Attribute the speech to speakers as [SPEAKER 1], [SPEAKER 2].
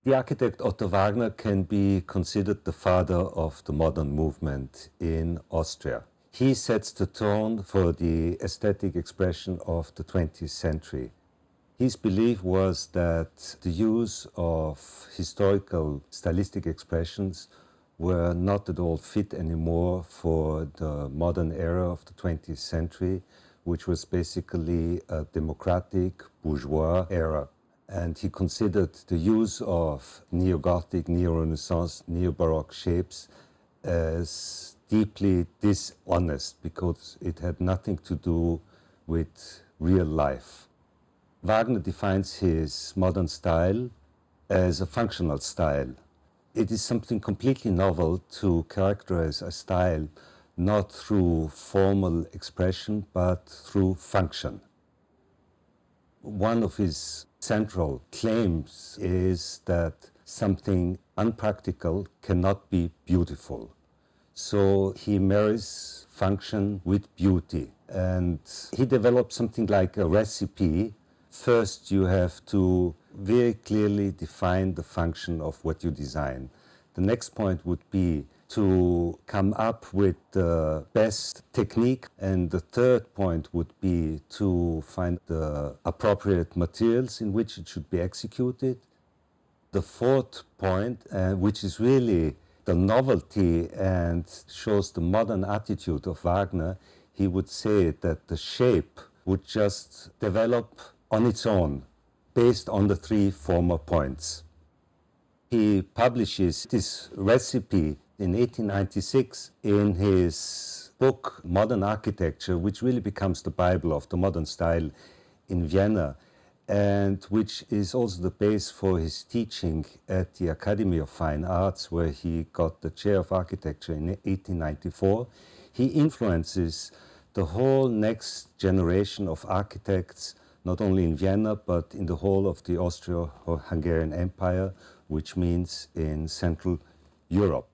[SPEAKER 1] The architect Otto Wagner can be considered the father of the modern movement in Austria. He sets the tone for the aesthetic expression of the 20th century. His belief was that the use of historical stylistic expressions were not at all fit anymore for the modern era of the 20th century, which was basically a democratic bourgeois era. And he considered the use of neo-Gothic, neo-Renaissance, neo-Baroque shapes as deeply dishonest because it had nothing to do with real life. Wagner defines his modern style as a functional style. It is something completely novel to characterize a style not through formal expression but through function. One of his central claims is that something unpractical cannot be beautiful. So he marries function with beauty. And he developed something like a recipe. First, you have to very clearly define the function of what you design. The next point would be to come up with the best technique, and the third point would be to find the appropriate materials in which it should be executed. The fourth point, which is really the novelty and shows the modern attitude of Wagner, he would say that the shape would just develop on its own based on the three former points. He publishes this recipe in 1896 in his book Modern Architecture, which really becomes the Bible of the modern style in Vienna, and which is also the base for his teaching at the Academy of Fine Arts, where he got the chair of architecture in 1894. He influences the whole next generation of architects, not only in Vienna, but in the whole of the Austro-Hungarian Empire, which means in Central Europe.